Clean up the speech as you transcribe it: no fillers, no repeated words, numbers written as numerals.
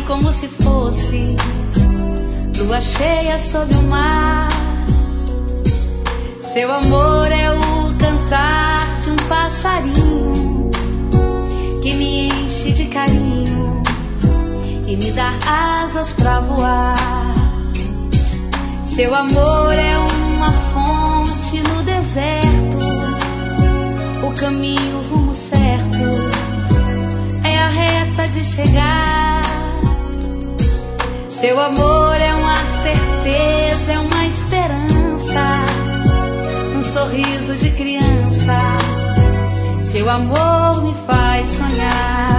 como se fosse lua cheia sobre o mar. Seu amor é o cantar de um passarinho que me enche de carinho e me dá asas pra voar. Seu amor é uma fonte no deserto, o caminho, o rumo certo, é a reta de chegar. Seu amor é uma certeza, é uma esperança, um sorriso de criança. Seu amor me faz sonhar.